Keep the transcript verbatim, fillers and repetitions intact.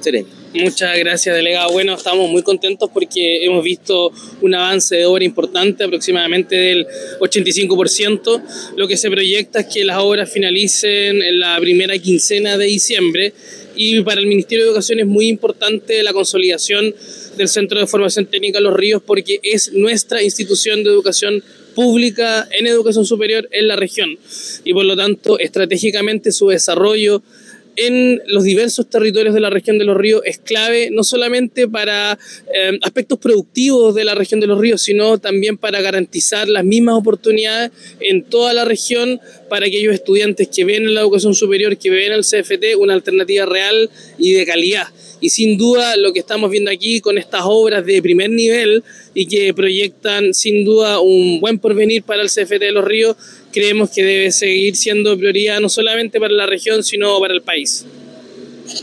Seremi. Muchas gracias, delegado. Bueno, estamos muy contentos porque hemos visto un avance de obra importante, aproximadamente del ochenta y cinco por ciento. Lo que se proyecta es que las obras finalicen en la primera quincena de diciembre, y para el Ministerio de Educación es muy importante la consolidación del Centro de Formación Técnica Los Ríos, porque es nuestra institución de educación pública en educación superior en la región, y por lo tanto estratégicamente su desarrollo en los diversos territorios de la región de Los Ríos es clave, no solamente para eh, aspectos productivos de la región de Los Ríos, sino también para garantizar las mismas oportunidades en toda la región para aquellos estudiantes que ven en la educación superior, que ven al C F T una alternativa real y de calidad. Y sin duda lo que estamos viendo aquí con estas obras de primer nivel y que proyectan sin duda un buen porvenir para el C F T de Los Ríos, creemos que debe seguir siendo prioridad no solamente para la región, sino para el país.